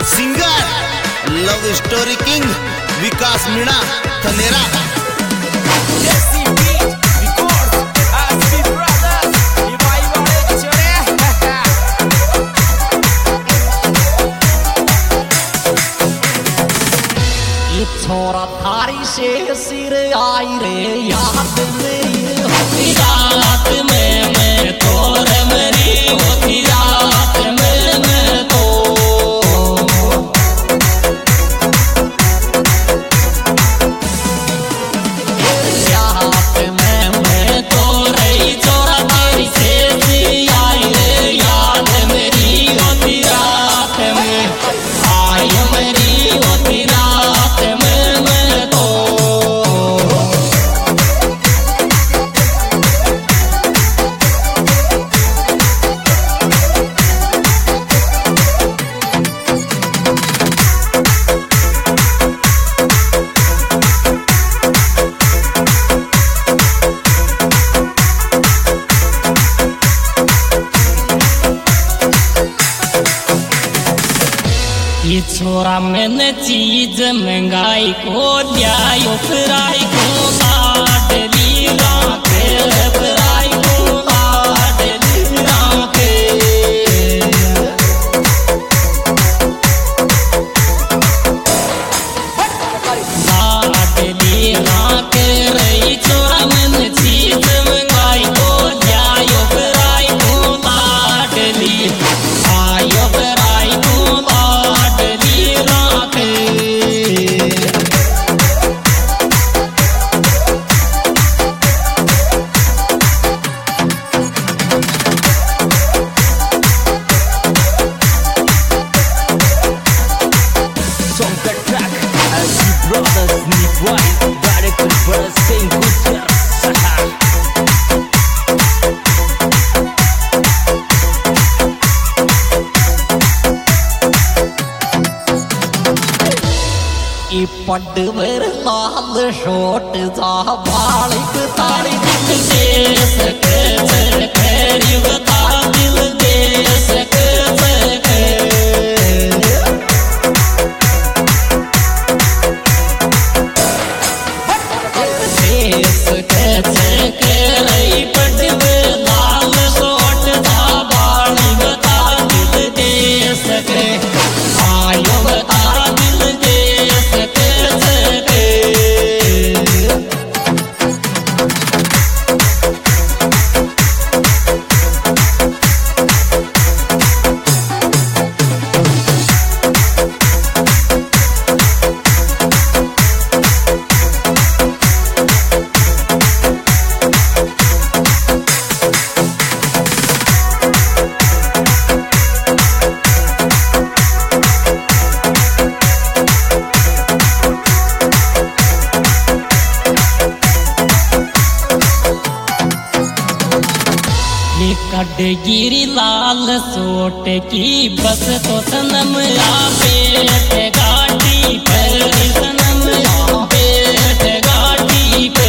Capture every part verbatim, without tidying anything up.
Singer love story king Vikas Meena Thanera. छोरा थारी से सिर आई रे याद में होती रात में मैं तोर मेरी होती रात में मैं तो रात में मैं तो रही छोरा थारी से सिर आई रे याद मेरी होती रात में आई मेरी होती रात में ये छोरा मैंने चीज महंगाई को दिया फ्राई को लाड लीला के फ्राई को लाड लीला के लाड लीला के रही छोरा मैंने चीज महंगाई को दिया फ्राई को लाड ली आयो फ्राई को पडवर लाल शोट जा बालिक तारी दिल दे सके सके बता दिल दे सके सके दे सके सके रही पडवर लाल शोट जा बालिक बता दिल दे सके आयो बता दिल दे सके गिरी लाल सोट की बस तो सनम आ पेट गाड़ी पर सनम आ पेट गाड़ी पे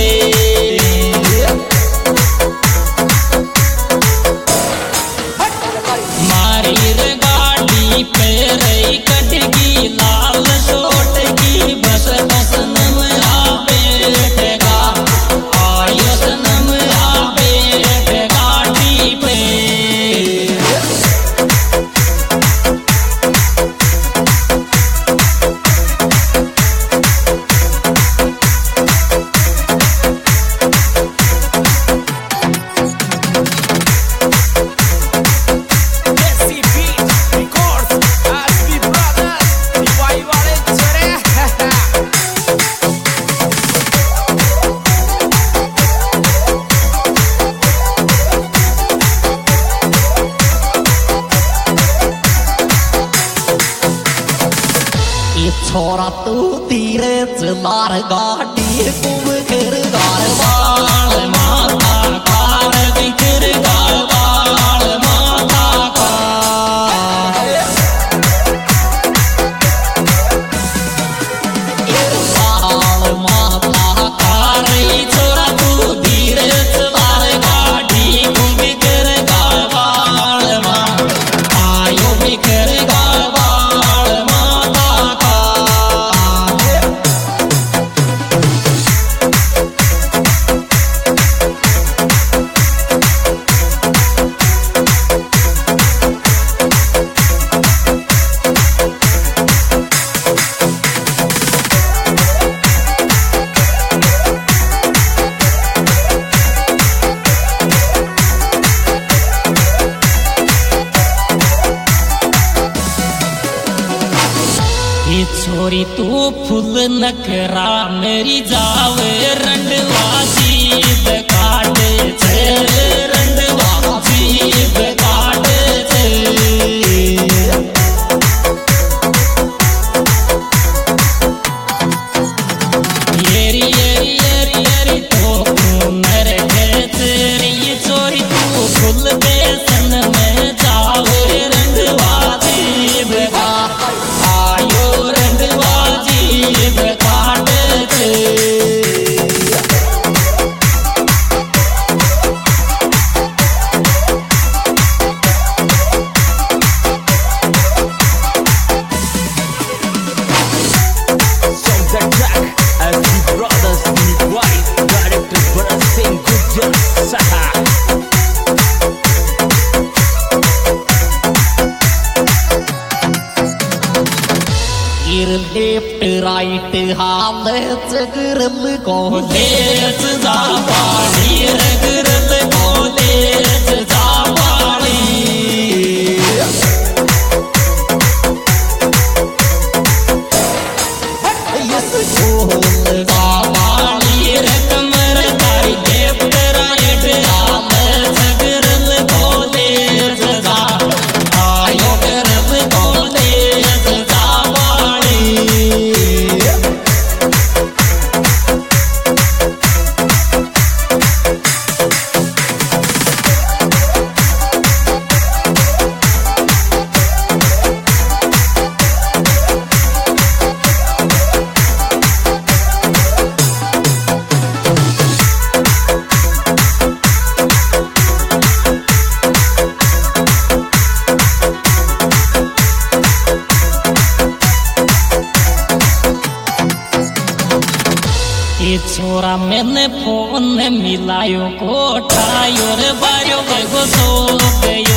मारी रे गाड़ी पे रही कटगी लाल सोट की बस तो सनम आ पेट गा आयो सनम आ पेट गाड़ी पे छोरा तू धीरे चलार गाड़ी कुम कर गाल बाल माता कार बिखर गाल बाल माता कार बाल माता कार छोरा तू धीरे चलार गाड़ी कुम कर गाल बाल माँ आयो बिखर गाल बाल माँ छोरी तू फुल नखरा मेरी जावे रंडवा जीभ काटे छे रंडवा जीभ काटे छे येरी येरी येरी येरी तो मेरे खेत री छोरी तू फुल बेसन में जावे रंडवा जीभ का आयो रंडवा जीभ काटे छे लेफ्ट राइट हालत गिरल कॉलेज जा पानी गिरल कॉलेज जा पानी यस खोल जा पानी रे कमर तारी लेफ्ट राइट हालत गिरल कॉलेज जा आयो गिरल कॉलेज जा छोरा मैंने फोन मिलायो कोठायो रे बायो गो सो गयो